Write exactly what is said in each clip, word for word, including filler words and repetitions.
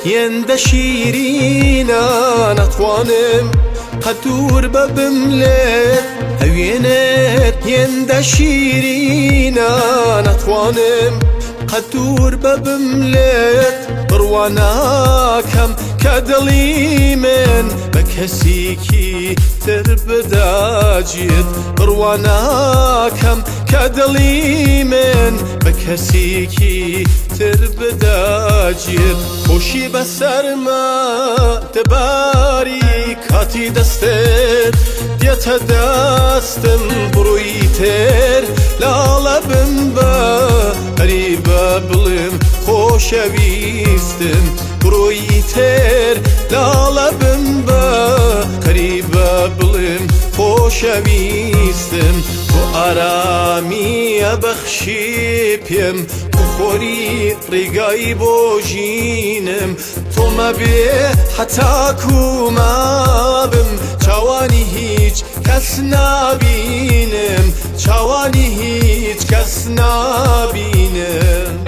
يند شيرينا نتوانم قدور ببملت هوينت يند شيرينا نتوانم قدور ببملت بروانا كم كدلي من بكسيكي تربداجيت بروانا كم كدلي من بكسيكي تربداجيت خوشي بسر ما تباري كاتي دستت ديت دستم برويتر لالبم با قريبا بلم خوشويستم برويتر لالبم با قريبا بلم خوشويستم تو آرامی بخشی پیم بخوری ریگای بوجینم تو مبی حتا کومابم چوانی هیچ کس نبینم چوانی هیچ کس نبینم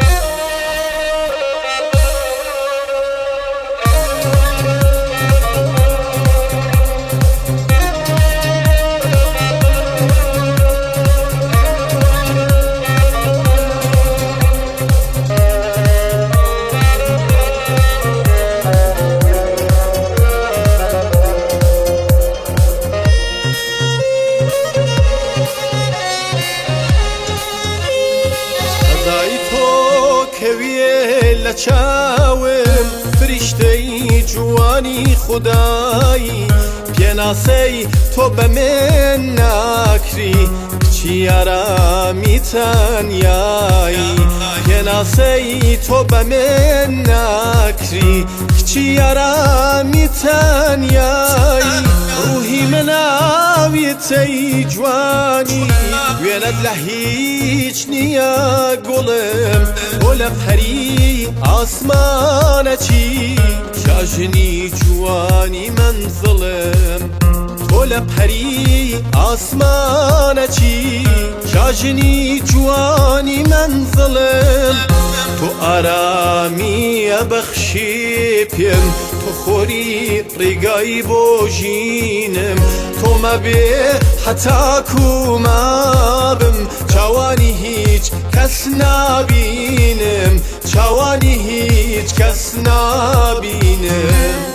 لچاوم فرشته جوانی خدایی پیناسی تو به من نکری چی آرامی تنیایی پیناسی تو به من نکری چی آرامی تنیایی روحی من آویتی جوانی ویند لهیچ نیا گلم گل پری آسمان چی شاجنی جوانی منزلم گل پری آسمان چی شاجنی جوانی منزلم تو آرامی بخشی پیم تو خوری ریگای بوجینم تو مبی حتا کومابم چوانی هیچ کس نبینم چوانی هیچ کس نبینم